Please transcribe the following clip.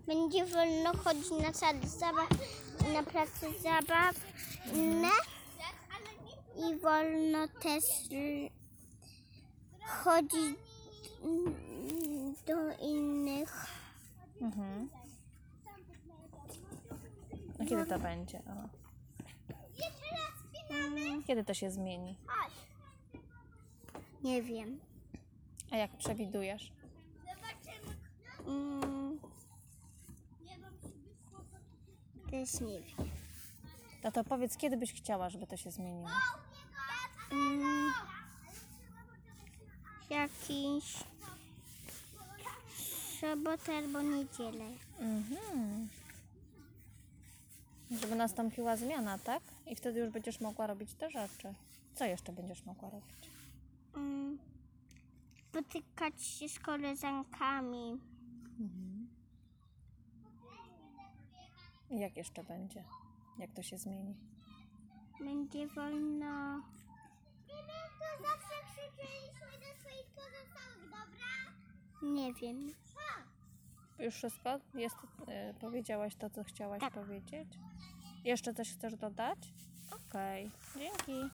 Będzie wolno chodzić na sale zabaw, na placu zabawne i wolno też chodzić do innych. A kiedy to będzie? O. Kiedy to się zmieni? Nie wiem. A jak przewidujesz? Też nie wiem. To powiedz, kiedy byś chciała, żeby to się zmieniło? Jakiś sobotę albo niedzielę. Żeby nastąpiła zmiana, tak? I wtedy już będziesz mogła robić te rzeczy. Co jeszcze będziesz mogła robić? Spotykać się z koleżankami. I jak jeszcze będzie? Jak to się zmieni? Będzie wolno. To zawsze krzyczeliśmy do swoich pozostałych, dobra? Nie wiem. Już wszystko? Jest, powiedziałaś to, co chciałaś Tak. powiedzieć? Jeszcze coś chcesz dodać? Okej, dzięki.